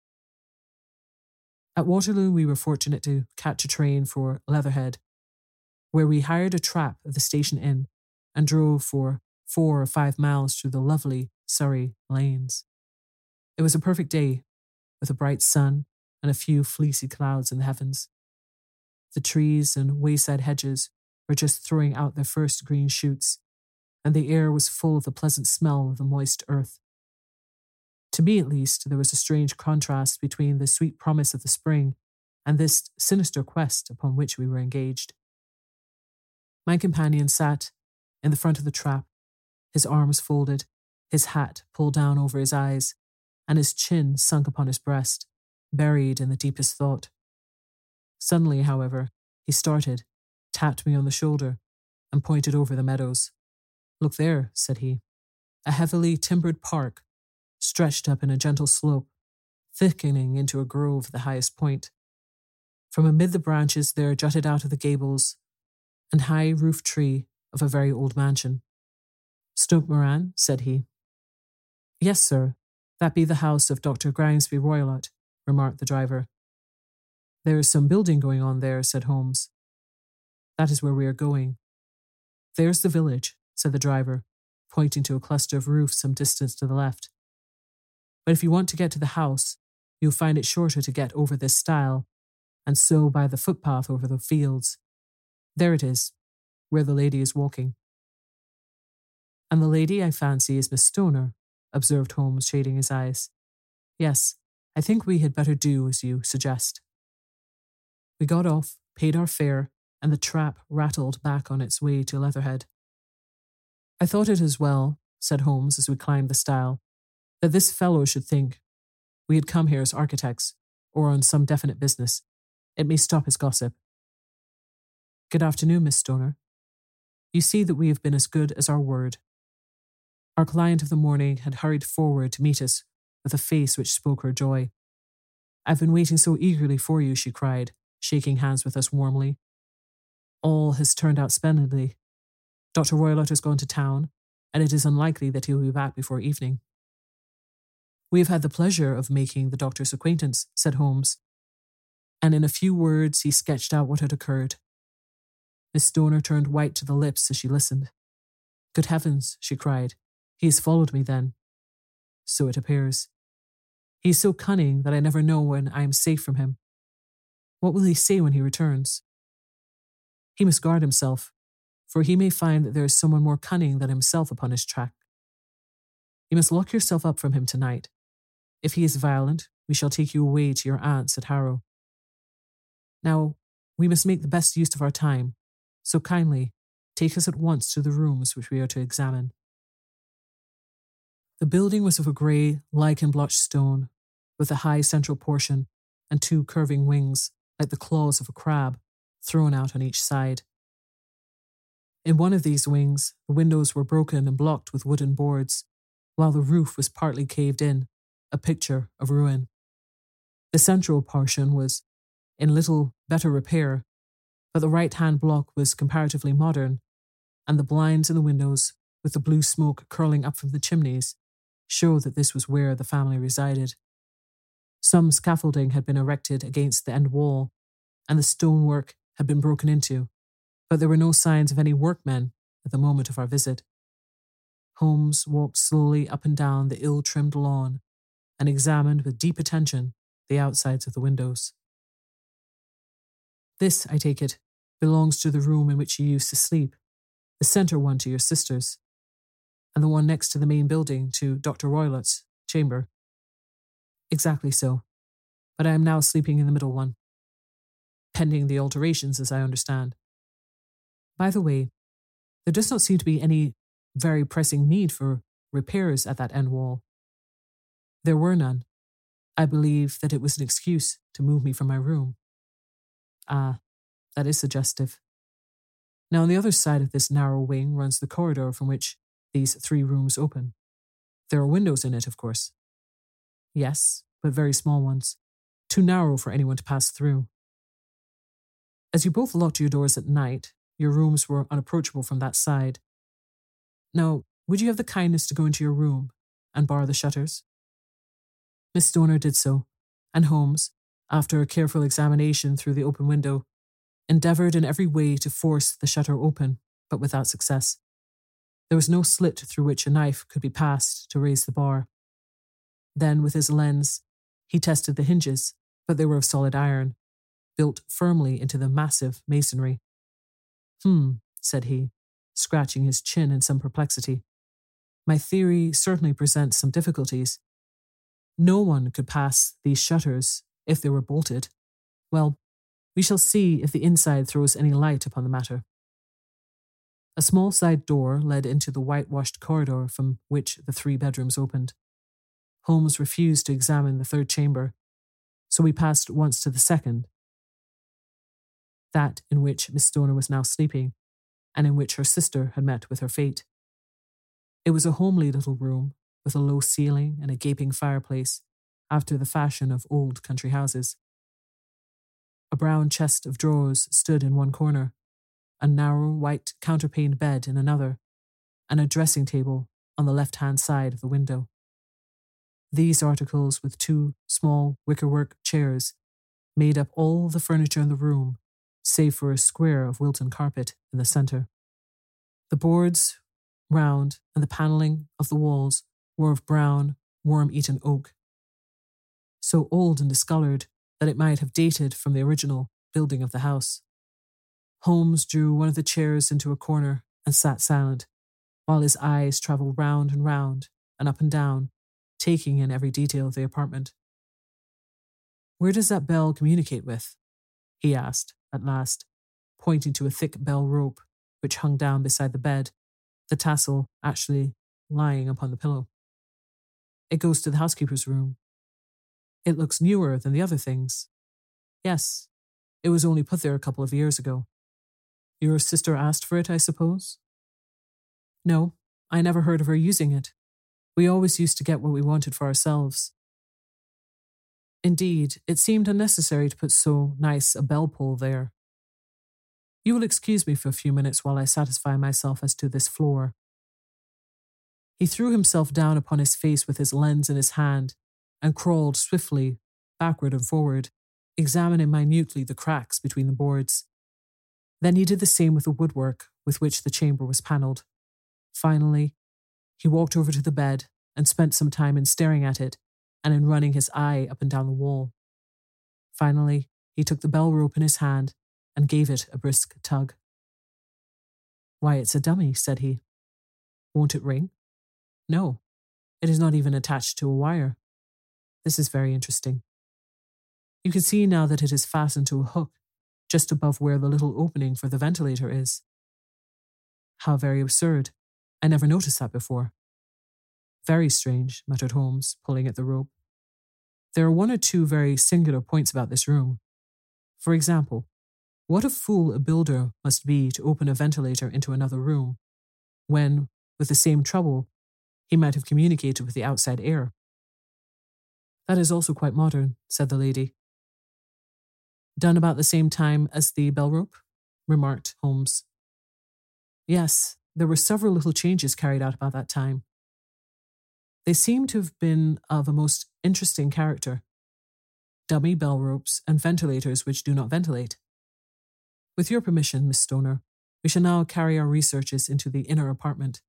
At Waterloo, we were fortunate to catch a train for Leatherhead, where we hired a trap at the station inn and drove for four or five miles through the lovely Surrey lanes. It was a perfect day, with a bright sun and a few fleecy clouds in the heavens. The trees and wayside hedges were just throwing out their first green shoots, and the air was full of the pleasant smell of the moist earth. To me, at least, there was a strange contrast between the sweet promise of the spring and this sinister quest upon which we were engaged. My companion sat in the front of the trap, his arms folded, his hat pulled down over his eyes, and his chin sunk upon his breast, buried in the deepest thought. Suddenly, however, he started, tapped me on the shoulder, and pointed over the meadows. Look there, said he. A heavily timbered park, stretched up in a gentle slope, thickening into a grove at the highest point. From amid the branches there jutted out of the gables and high roof tree of a very old mansion. Stoke Moran, said he. Yes, sir, that be the house of Doctor Grimesby Roylott, remarked the driver. There is some building going on there, said Holmes. That is where we are going. There's the village, said the driver, pointing to a cluster of roofs some distance to the left. But if you want to get to the house, you'll find it shorter to get over this stile, and so by the footpath over the fields. There it is, where the lady is walking. And the lady, I fancy, is Miss Stoner, observed Holmes, shading his eyes. Yes, I think we had better do as you suggest. We got off, paid our fare, and the trap rattled back on its way to Leatherhead. I thought it as well, said Holmes as we climbed the stile, that this fellow should think we had come here as architects, or on some definite business. It may stop his gossip. Good afternoon, Miss Stoner. You see that we have been as good as our word. Our client of the morning had hurried forward to meet us with a face which spoke her joy. I've been waiting so eagerly for you, she cried, shaking hands with us warmly. All has turned out splendidly. Doctor Roylott has gone to town, and it is unlikely that he will be back before evening. We have had the pleasure of making the doctor's acquaintance, said Holmes, and in a few words he sketched out what had occurred. Miss Stoner turned white to the lips as she listened. Good heavens, she cried. He has followed me then. So it appears. He is so cunning that I never know when I am safe from him. What will he say when he returns? He must guard himself, for he may find that there is someone more cunning than himself upon his track. You must lock yourself up from him tonight. If he is violent, we shall take you away to your aunt's at Harrow. Now, we must make the best use of our time, so kindly take us at once to the rooms which we are to examine. The building was of a grey, lichen-blotched stone, with a high central portion and two curving wings, like the claws of a crab, thrown out on each side. In one of these wings, the windows were broken and blocked with wooden boards, while the roof was partly caved in, a picture of ruin. The central portion was in little better repair, but the right-hand block was comparatively modern, and the blinds in the windows, with the blue smoke curling up from the chimneys, showed that this was where the family resided. Some scaffolding had been erected against the end wall, and the stonework had been broken into, but there were no signs of any workmen at the moment of our visit. Holmes walked slowly up and down the ill-trimmed lawn and examined with deep attention the outsides of the windows. This, I take it, belongs to the room in which you used to sleep, the centre one to your sister's, and the one next to the main building to Doctor Roylott's chamber. Exactly so, but I am now sleeping in the middle one, pending the alterations, as I understand. By the way, there does not seem to be any very pressing need for repairs at that end wall. There were none. I believe that it was an excuse to move me from my room. Ah, that is suggestive. Now, on the other side of this narrow wing runs the corridor from which these three rooms open. There are windows in it, of course. Yes, but very small ones, too narrow for anyone to pass through. As you both locked your doors at night, your rooms were unapproachable from that side. Now, would you have the kindness to go into your room and bar the shutters? Miss Stoner did so, and Holmes, after a careful examination through the open window, endeavoured in every way to force the shutter open, but without success. There was no slit through which a knife could be passed to raise the bar. Then, with his lens, he tested the hinges, but they were of solid iron, built firmly into the massive masonry. Hmm, said he, scratching his chin in some perplexity. My theory certainly presents some difficulties. No one could pass these shutters if they were bolted. Well, we shall see if the inside throws any light upon the matter. A small side door led into the whitewashed corridor from which the three bedrooms opened. Holmes refused to examine the third chamber, so we passed at once to the second, that in which Miss Stoner was now sleeping, and in which her sister had met with her fate. It was a homely little room, with a low ceiling and a gaping fireplace, after the fashion of old country houses. A brown chest of drawers stood in one corner, a narrow white counterpaned bed in another, and a dressing table on the left-hand side of the window. These articles, with two small wickerwork chairs, made up all the furniture in the room, save for a square of Wilton carpet in the centre. The boards, round, and the panelling of the walls were of brown, worm-eaten oak, so old and discoloured that it might have dated from the original building of the house. Holmes drew one of the chairs into a corner and sat silent, while his eyes travelled round and round and up and down, taking in every detail of the apartment. "Where does that bell communicate with?" he asked, at last, pointing to a thick bell rope which hung down beside the bed, the tassel actually lying upon the pillow. "It goes to the housekeeper's room." "It looks newer than the other things." "Yes, it was only put there a couple of years ago." "Your sister asked for it, I suppose?" "No, I never heard of her using it. We always used to get what we wanted for ourselves." "Indeed, it seemed unnecessary to put so nice a bell pull there. You will excuse me for a few minutes while I satisfy myself as to this floor." He threw himself down upon his face with his lens in his hand and crawled swiftly backward and forward, examining minutely the cracks between the boards. Then he did the same with the woodwork with which the chamber was panelled. Finally, he walked over to the bed and spent some time in staring at it and in running his eye up and down the wall. Finally, he took the bell rope in his hand and gave it a brisk tug. "Why, it's a dummy," said he. "Won't it ring?" "No, it is not even attached to a wire. This is very interesting. You can see now that it is fastened to a hook just above where the little opening for the ventilator is." "How very absurd. I never noticed that before." "Very strange," muttered Holmes, pulling at the rope. "There are one or two very singular points about this room. For example, what a fool a builder must be to open a ventilator into another room, when, with the same trouble, he might have communicated with the outside air." "That is also quite modern," said the lady. "Done about the same time as the bell rope?" remarked Holmes. "Yes, there were several little changes carried out about that time. They seem to have been of a most interesting character. Dummy bell ropes and ventilators which do not ventilate. With your permission, Miss Stoner, we shall now carry our researches into the inner apartment."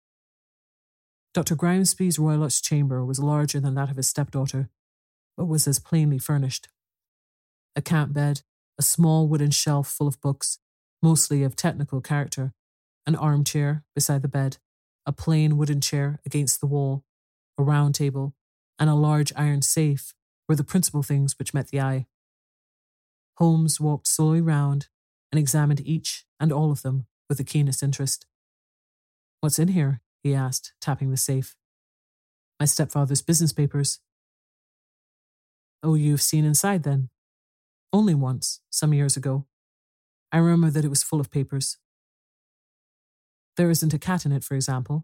Doctor Grimesby's Roylott's chamber was larger than that of his stepdaughter, but was as plainly furnished. A camp bed, a small wooden shelf full of books, mostly of technical character, an armchair beside the bed, a plain wooden chair against the wall, a round table, and a large iron safe were the principal things which met the eye. Holmes walked slowly round and examined each and all of them with the keenest interest. "What's in here?" he asked, tapping the safe. "My stepfather's business papers." "Oh, you've seen inside then?" "Only once, some years ago. I remember that it was full of papers." "There isn't a cat in it, for example?"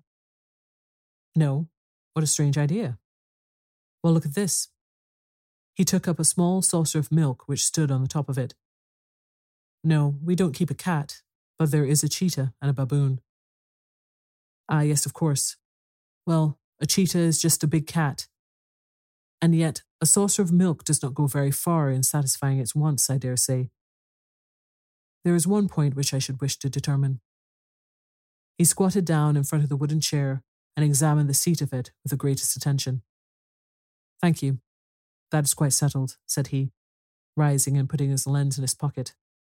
"No. What a strange idea." "Well, look at this." He took up a small saucer of milk which stood on the top of it. "No, we don't keep a cat, but there is a cheetah and a baboon." "Ah, yes, of course. Well, a cheetah is just a big cat. And yet, a saucer of milk does not go very far in satisfying its wants, I dare say. There is one point which I should wish to determine." He squatted down in front of the wooden chair and examined the seat of it with the greatest attention. "Thank you. That is quite settled," said he, rising and putting his lens in his pocket.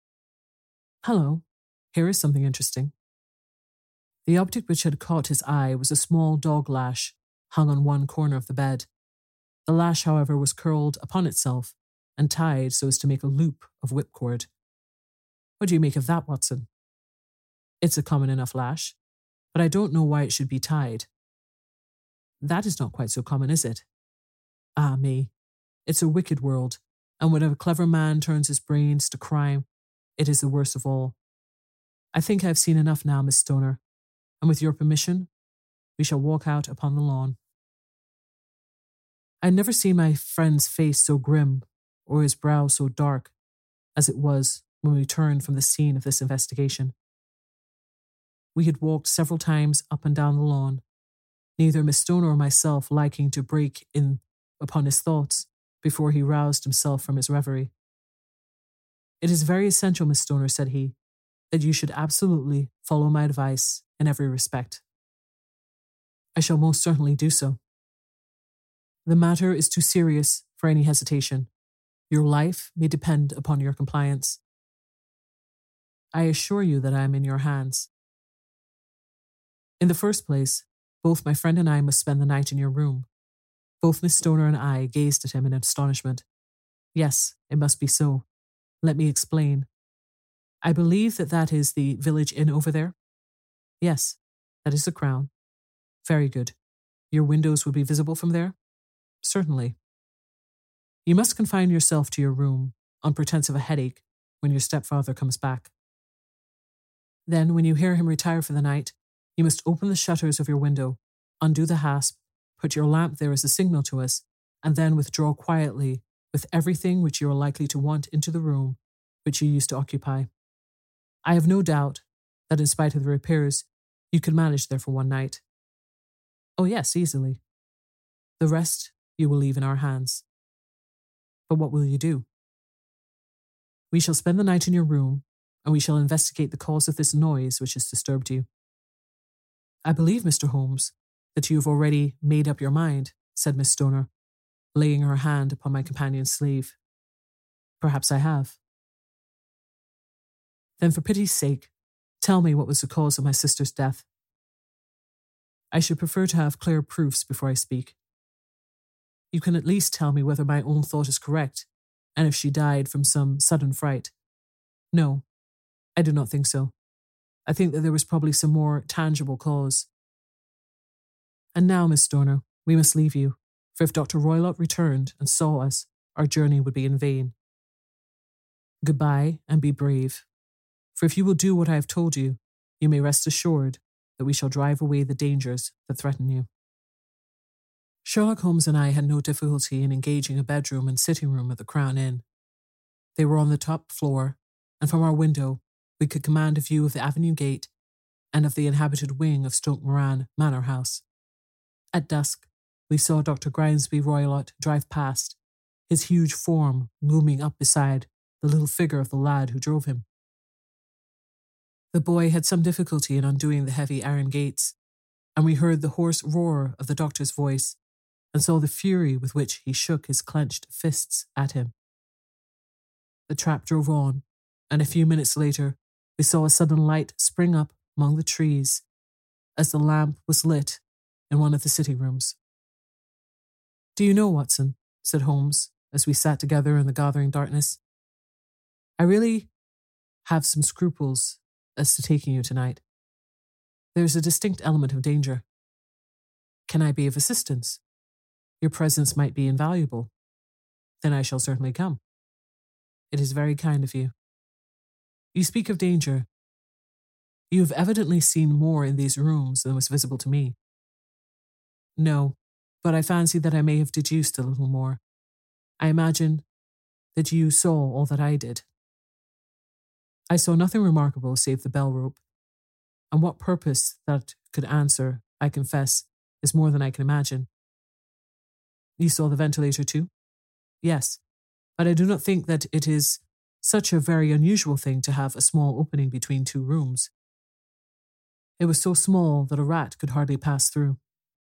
"Hello, here is something interesting." The object which had caught his eye was a small dog lash hung on one corner of the bed. The lash, however, was curled upon itself and tied so as to make a loop of whipcord. "What do you make of that, Watson?" "It's a common enough lash, but I don't know why it should be tied." "That is not quite so common, is it?" "Ah, me. It's a wicked world, and when a clever man turns his brains to crime, it is the worst of all. I think I have seen enough now, Miss Stoner, and with your permission, we shall walk out upon the lawn." I had never seen my friend's face so grim, or his brow so dark, as it was when we turned from the scene of this investigation. We had walked several times up and down the lawn, neither Miss Stoner or myself liking to break in upon his thoughts before he roused himself from his reverie. "It is very essential, Miss Stoner," said he, that you should absolutely follow my advice in every respect. I shall most certainly do so. The matter is too serious for any hesitation. Your life may depend upon your compliance. I assure you that I am in your hands. In the first place, both my friend and I must spend the night in your room. Both Miss Stoner and I gazed at him in astonishment. Yes, it must be so. Let me explain. I believe that that is the village inn over there? Yes, that is the Crown. Very good. Your windows would be visible from there? Certainly. You must confine yourself to your room on pretense of a headache when your stepfather comes back. Then, when you hear him retire for the night, you must open the shutters of your window, undo the hasp, put your lamp there as a signal to us, and then withdraw quietly with everything which you are likely to want into the room which you used to occupy. I have no doubt that in spite of the repairs, you could manage there for one night. Oh yes, easily. The rest you will leave in our hands. But what will you do? We shall spend the night in your room, and we shall investigate the cause of this noise which has disturbed you. I believe, Mister Holmes, that you have already made up your mind, said Miss Stoner, laying her hand upon my companion's sleeve. Perhaps I have. Then for pity's sake, tell me what was the cause of my sister's death. I should prefer to have clear proofs before I speak. You can at least tell me whether my own thought is correct, and if she died from some sudden fright. No, I do not think so. I think that there was probably some more tangible cause. And now, Miss Stoner, we must leave you, for if Doctor Roylott returned and saw us, our journey would be in vain. Goodbye, and be brave. For if you will do what I have told you, you may rest assured that we shall drive away the dangers that threaten you. Sherlock Holmes and I had no difficulty in engaging a bedroom and sitting room at the Crown Inn. They were on the top floor, and from our window we could command a view of the avenue gate and of the inhabited wing of Stoke Moran Manor House. At dusk, we saw Doctor Grimesby Roylott drive past, his huge form looming up beside the little figure of the lad who drove him. The boy had some difficulty in undoing the heavy iron gates, and we heard the hoarse roar of the doctor's voice and saw the fury with which he shook his clenched fists at him. The trap drove on, and a few minutes later we saw a sudden light spring up among the trees as the lamp was lit in one of the sitting rooms. Do you know, Watson, said Holmes, as we sat together in the gathering darkness, I really have some scruples as to taking you tonight. There is a distinct element of danger. Can I be of assistance? Your presence might be invaluable. Then I shall certainly come. It is very kind of you. You speak of danger. You have evidently seen more in these rooms than was visible to me. No, but I fancy that I may have deduced a little more. I imagine that you saw all that I did. I saw nothing remarkable save the bell rope, and what purpose that could answer, I confess, is more than I can imagine. You saw the ventilator too? Yes, but I do not think that it is such a very unusual thing to have a small opening between two rooms. It was so small that a rat could hardly pass through.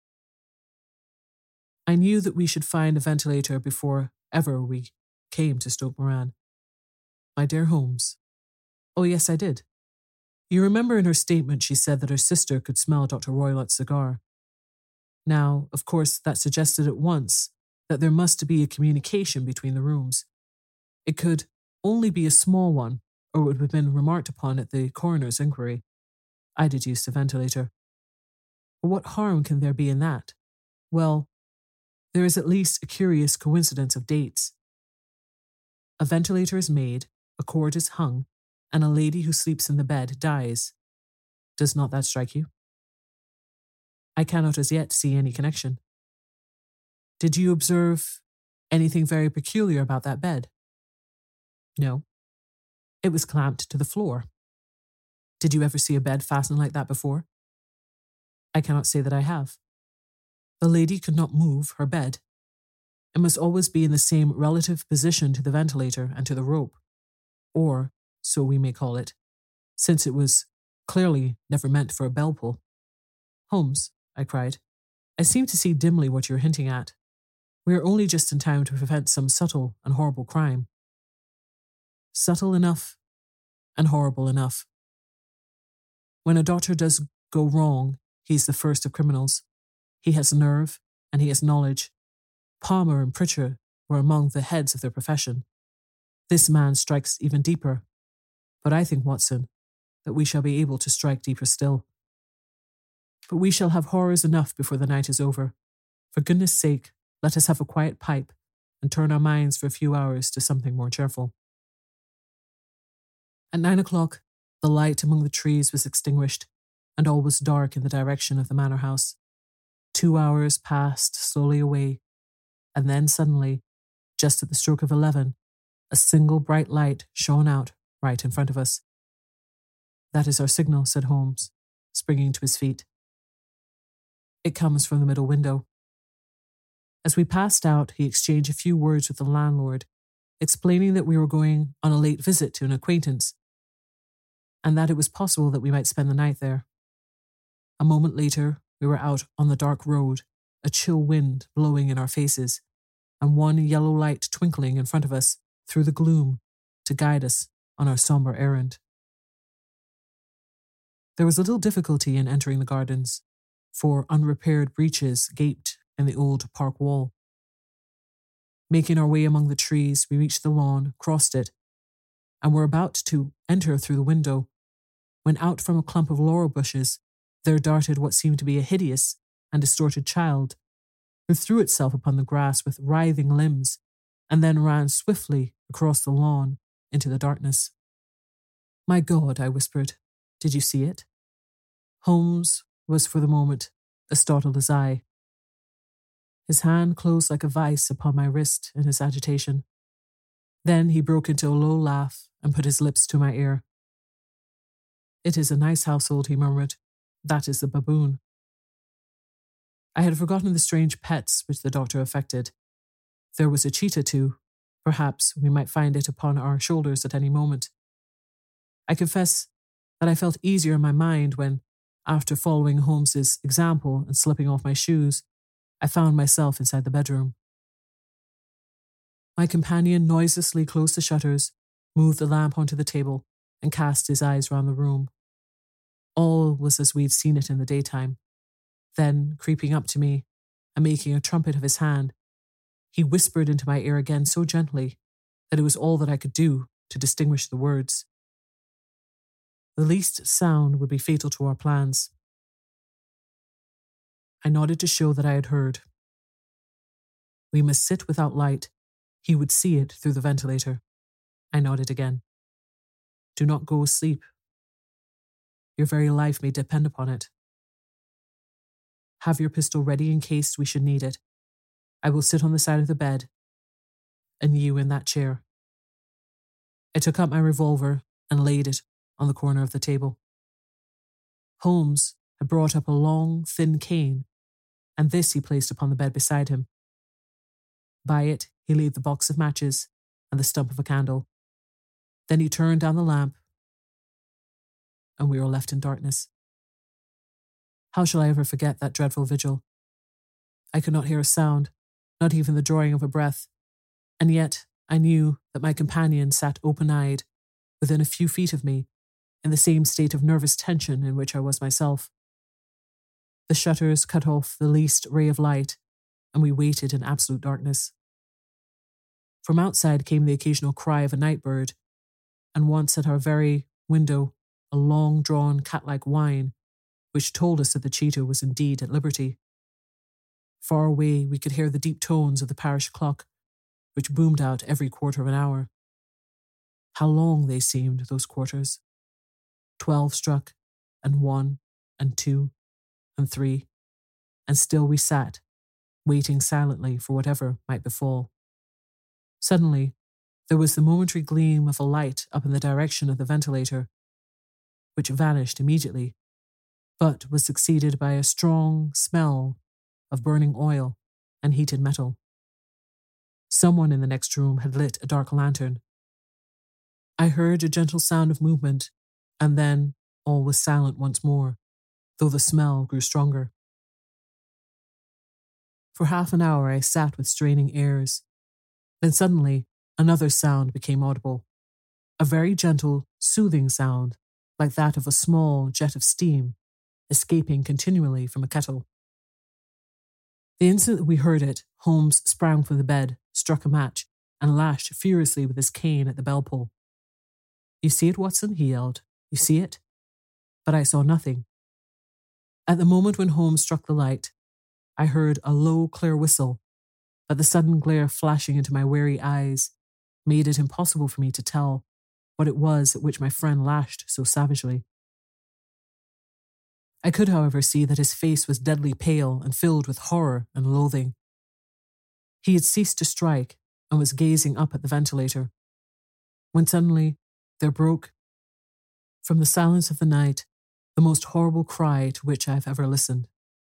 I knew that we should find a ventilator before ever we came to Stoke Moran. My dear Holmes. Oh yes, I did. You remember in her statement she said that her sister could smell Doctor Roylott's cigar. Now, of course, that suggested at once that there must be a communication between the rooms. It could only be a small one, or it would have been remarked upon at the coroner's inquiry. I deduced a ventilator. But what harm can there be in that? Well, there is at least a curious coincidence of dates. A ventilator is made, a cord is hung, and a lady who sleeps in the bed dies. Does not that strike you? I cannot as yet see any connection. Did you observe anything very peculiar about that bed? No. It was clamped to the floor. Did you ever see a bed fastened like that before? I cannot say that I have. The lady could not move her bed. It must always be in the same relative position to the ventilator and to the rope, or, so we may call it, since it was clearly never meant for a bell pull. "Holmes," I cried, "I seem to see dimly what you're hinting at. We are only just in time to prevent some subtle and horrible crime." Subtle enough and horrible enough. When a doctor does go wrong, he's the first of criminals. He has nerve and he has knowledge. Palmer and Pritchard were among the heads of their profession. This man strikes even deeper. But I think, Watson, that we shall be able to strike deeper still. But we shall have horrors enough before the night is over. For goodness' sake, let us have a quiet pipe and turn our minds for a few hours to something more cheerful. At nine o'clock, the light among the trees was extinguished, and all was dark in the direction of the manor house. Two hours passed slowly away, and then suddenly, just at the stroke of eleven, a single bright light shone out right in front of us. "That is our signal," said Holmes, springing to his feet. "It comes from the middle window." As we passed out, he exchanged a few words with the landlord, explaining that we were going on a late visit to an acquaintance, and that it was possible that we might spend the night there. A moment later, we were out on the dark road, a chill wind blowing in our faces, and one yellow light twinkling in front of us through the gloom to guide us on our somber errand. There was little difficulty in entering the gardens, for unrepaired breaches gaped in the old park wall. Making our way among the trees, we reached the lawn, crossed it, and were about to enter through the window, when out from a clump of laurel bushes there darted what seemed to be a hideous and distorted child, who threw itself upon the grass with writhing limbs, and then ran swiftly across the lawn into the darkness. "My God," I whispered, "did you see it?" Holmes was for the moment as startled as I. His hand closed like a vice upon my wrist in his agitation. Then he broke into a low laugh and put his lips to my ear. "It is a nice household," he murmured. "That is the baboon." I had forgotten the strange pets which the doctor affected. There was a cheetah too. Perhaps we might find it upon our shoulders at any moment. I confess that I felt easier in my mind when, after following Holmes's example and slipping off my shoes, I found myself inside the bedroom. My companion noiselessly closed the shutters, moved the lamp onto the table, and cast his eyes round the room. All was as we'd seen it in the daytime. Then, creeping up to me and making a trumpet of his hand, he whispered into my ear again so gently that it was all that I could do to distinguish the words. The least sound would be fatal to our plans. I nodded to show that I had heard. "We must sit without light. He would see it through the ventilator." I nodded again. "Do not go asleep. Your very life may depend upon it. Have your pistol ready in case we should need it. I will sit on the side of the bed, and you in that chair." I took up my revolver and laid it on the corner of the table. Holmes had brought up a long, thin cane, and this he placed upon the bed beside him. By it, he laid the box of matches and the stump of a candle. Then he turned down the lamp, and we were left in darkness. How shall I ever forget that dreadful vigil? I could not hear a sound, not even the drawing of a breath, and yet I knew that my companion sat open-eyed, within a few feet of me, in the same state of nervous tension in which I was myself. The shutters cut off the least ray of light, and we waited in absolute darkness. From outside came the occasional cry of a night bird, and once at our very window, a long-drawn cat-like whine, which told us that the cheetah was indeed at liberty. Far away, we could hear the deep tones of the parish clock, which boomed out every quarter of an hour. How long they seemed, those quarters. Twelve struck, and one, and two, and three, and still we sat, waiting silently for whatever might befall. Suddenly, there was the momentary gleam of a light up in the direction of the ventilator, which vanished immediately, but was succeeded by a strong smell of burning oil and heated metal. Someone in the next room had lit a dark lantern. I heard a gentle sound of movement, and then all was silent once more, though the smell grew stronger. For half an hour I sat with straining ears. Then suddenly another sound became audible, a very gentle, soothing sound, like that of a small jet of steam escaping continually from a kettle. The instant that we heard it, Holmes sprang from the bed, struck a match, and lashed furiously with his cane at the bell pull. "You see it, Watson?" he yelled. "You see it?" But I saw nothing. At the moment when Holmes struck the light, I heard a low, clear whistle, but the sudden glare flashing into my weary eyes made it impossible for me to tell what it was at which my friend lashed so savagely. I could, however, see that his face was deadly pale and filled with horror and loathing. He had ceased to strike and was gazing up at the ventilator, when suddenly there broke, from the silence of the night, the most horrible cry to which I have ever listened.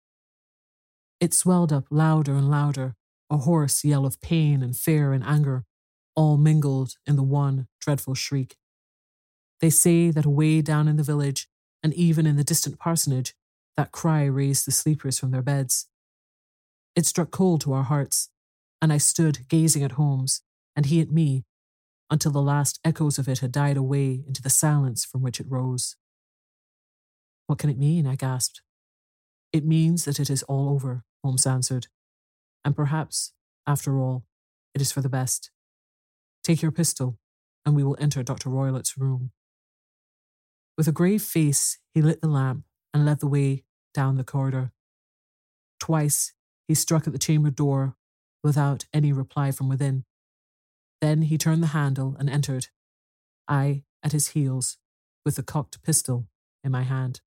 It swelled up louder and louder, a hoarse yell of pain and fear and anger, all mingled in the one dreadful shriek. They say that away down in the village, and even in the distant parsonage, that cry raised the sleepers from their beds. It struck cold to our hearts, and I stood gazing at Holmes, and he at me, until the last echoes of it had died away into the silence from which it rose. "What can it mean?" I gasped. "It means that it is all over," Holmes answered. "And perhaps, after all, it is for the best. Take your pistol, and we will enter Doctor Roylott's room." With a grave face, he lit the lamp and led the way down the corridor. Twice he struck at the chamber door without any reply from within. Then he turned the handle and entered, I at his heels, with the cocked pistol in my hand.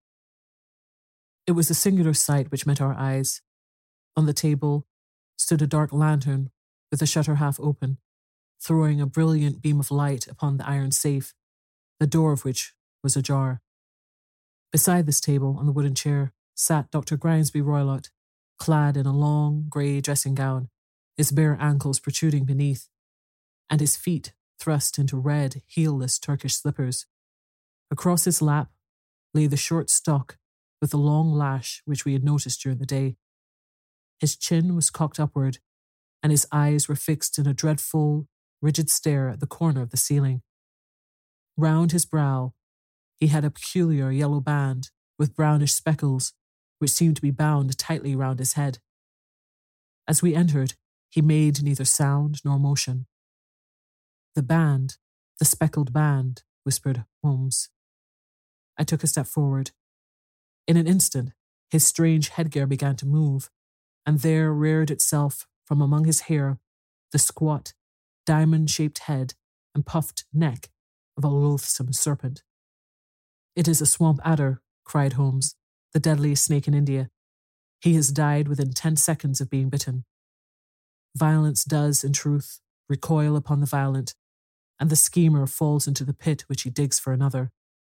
It was a singular sight which met our eyes. On the table stood a dark lantern with the shutter half open, throwing a brilliant beam of light upon the iron safe, the door of which was ajar. Beside this table, on the wooden chair, sat Doctor Grimesby Roylott, clad in a long, grey dressing gown, his bare ankles protruding beneath, and his feet thrust into red, heelless Turkish slippers. Across his lap lay the short stock with the long lash which we had noticed during the day. His chin was cocked upward, and his eyes were fixed in a dreadful, rigid stare at the corner of the ceiling. Round his brow, he had a peculiar yellow band with brownish speckles, which seemed to be bound tightly round his head. As we entered, he made neither sound nor motion. "The band, the speckled band," whispered Holmes. I took a step forward. In an instant, his strange headgear began to move, and there reared itself from among his hair the squat, diamond-shaped head and puffed neck of a loathsome serpent. "It is a swamp adder," cried Holmes, "the deadliest snake in India. He has died within ten seconds of being bitten. Violence does, in truth, recoil upon the violent, and the schemer falls into the pit which he digs for another.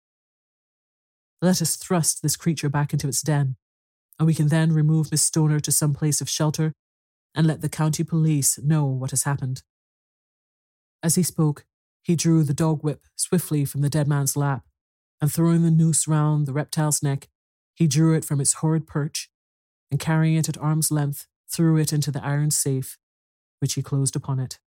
Let us thrust this creature back into its den, and we can then remove Miss Stoner to some place of shelter and let the county police know what has happened." As he spoke, he drew the dog whip swiftly from the dead man's lap, and throwing the noose round the reptile's neck, he drew it from its horrid perch, and carrying it at arm's length, threw it into the iron safe, which he closed upon it.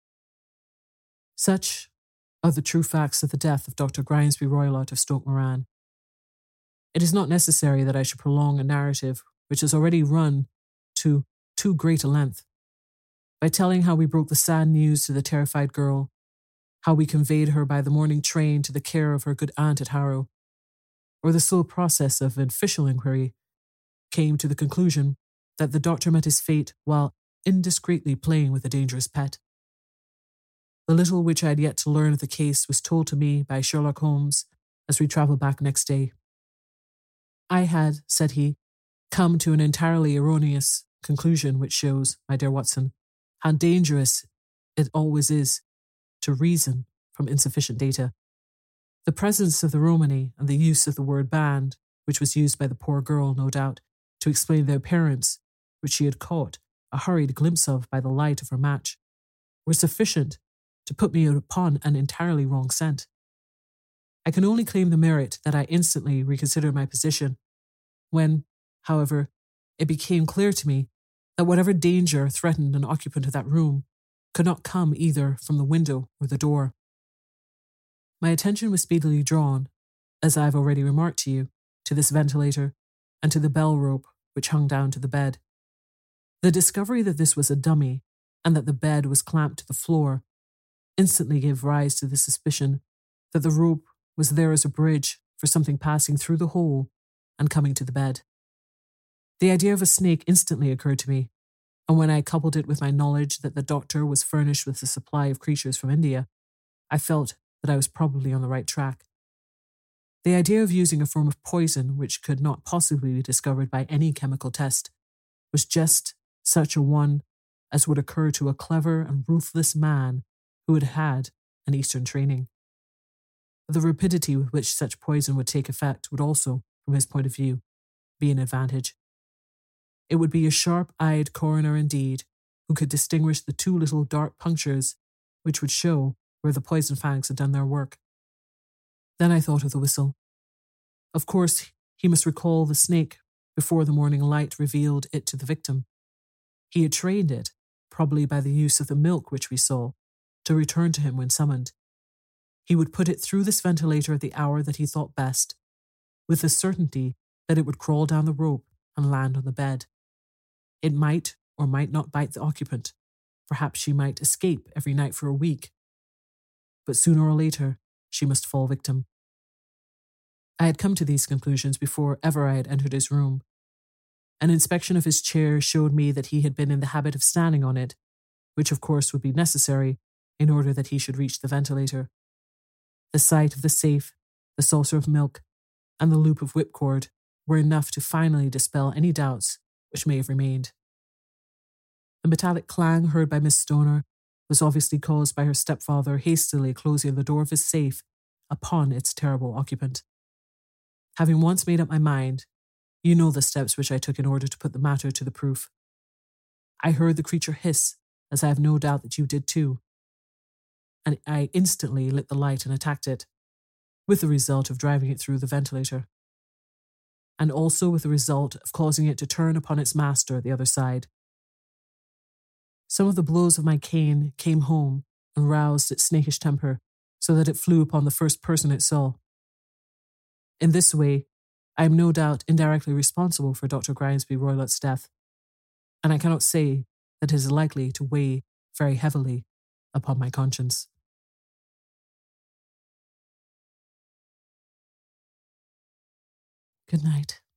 Such are the true facts of the death of Doctor Grimesby Roylott of Stoke Moran. It is not necessary that I should prolong a narrative which has already run to too great a length, by telling how we broke the sad news to the terrified girl, how we conveyed her by the morning train to the care of her good aunt at Harrow, or the slow process of an official inquiry came to the conclusion that the doctor met his fate while indiscreetly playing with a dangerous pet. The little which I had yet to learn of the case was told to me by Sherlock Holmes as we travelled back next day. "I had," said he, "come to an entirely erroneous conclusion which shows, my dear Watson, how dangerous it always is to reason from insufficient data. The presence of the Romany and the use of the word band, which was used by the poor girl, no doubt, to explain the appearance which she had caught a hurried glimpse of by the light of her match, were sufficient to put me upon an entirely wrong scent. I can only claim the merit that I instantly reconsidered my position. When, however, it became clear to me that whatever danger threatened an occupant of that room could not come either from the window or the door. My attention was speedily drawn, as I have already remarked to you, to this ventilator and to the bell rope which hung down to the bed. The discovery that this was a dummy and that the bed was clamped to the floor instantly gave rise to the suspicion that the rope was there as a bridge for something passing through the hole and coming to the bed. The idea of a snake instantly occurred to me, and when I coupled it with my knowledge that the doctor was furnished with a supply of creatures from India, I felt that I was probably on the right track. The idea of using a form of poison which could not possibly be discovered by any chemical test was just such a one as would occur to a clever and ruthless man who had had an Eastern training. The rapidity with which such poison would take effect would also, from his point of view, be an advantage. It would be a sharp-eyed coroner indeed who could distinguish the two little dark punctures which would show where the poison fangs had done their work. Then I thought of the whistle. Of course, he must recall the snake before the morning light revealed it to the victim. He had trained it, probably by the use of the milk which we saw, to return to him when summoned. He would put it through this ventilator at the hour that he thought best, with the certainty that it would crawl down the rope and land on the bed. It might or might not bite the occupant. Perhaps she might escape every night for a week. But sooner or later, she must fall victim. I had come to these conclusions before ever I had entered his room. An inspection of his chair showed me that he had been in the habit of standing on it, which of course would be necessary in order that he should reach the ventilator. The sight of the safe, the saucer of milk, and the loop of whipcord were enough to finally dispel any doubts which may have remained. The metallic clang heard by Miss Stoner was obviously caused by her stepfather hastily closing the door of his safe upon its terrible occupant. Having once made up my mind, you know the steps which I took in order to put the matter to the proof. I heard the creature hiss, as I have no doubt that you did too, and I instantly lit the light and attacked it, with the result of driving it through the ventilator, and also with the result of causing it to turn upon its master at the other side. Some of the blows of my cane came home and roused its snakish temper so that it flew upon the first person it saw. In this way, I am no doubt indirectly responsible for Doctor Grimesby Roylott's death, and I cannot say that it is likely to weigh very heavily upon my conscience. Good night.